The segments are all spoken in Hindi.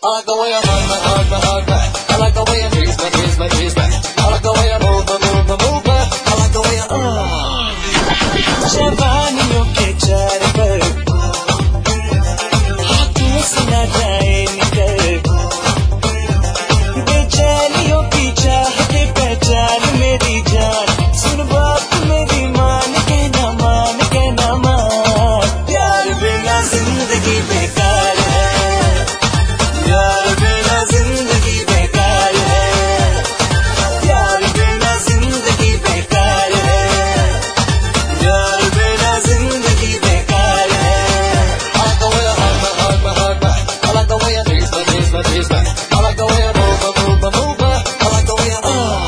I like the way you hug back. I like the way you tease me. I like the way you move back. I like the way you जवानियों के चार पर हाथों से न जाए निकल, बेचैनियों की चाहते पहचान मेरी जान, सुन बात मेरी मान के न मान, प्यार बिना जिंदगी बेकार है, प्यार बिना जिंदगी बेकार है, प्यार बिना जिंदगी बेकार है, प्यार बिना जिंदगी बेकार है। I like the way you hug back. I like the way you tease me. I like the way you move back. I like the way you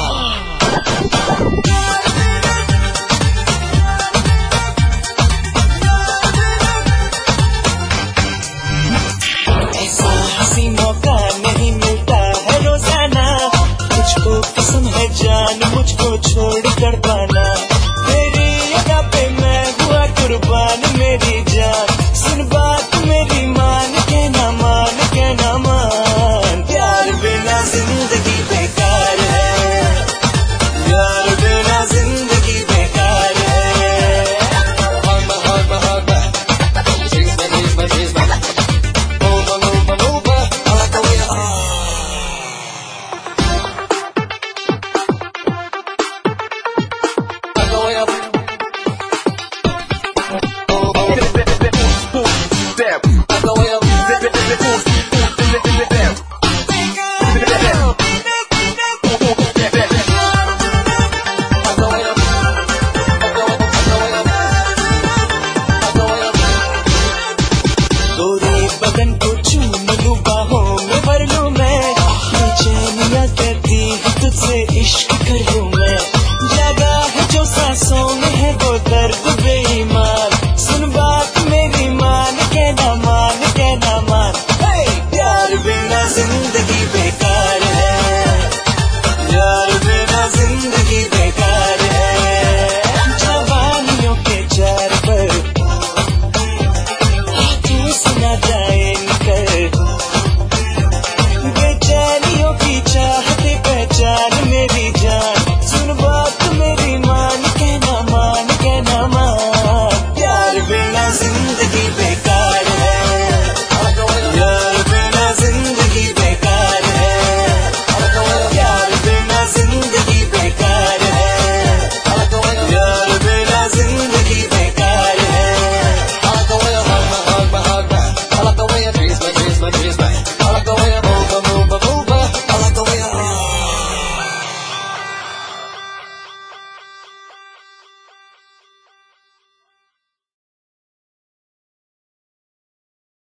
ऐसा हंसी मौका नहीं मिलता है रोजाना, मुझको पसंद है जान मुझको छोड़ कर पाना, तेरी अदा पे मैं हुआ कुर्बान मेरी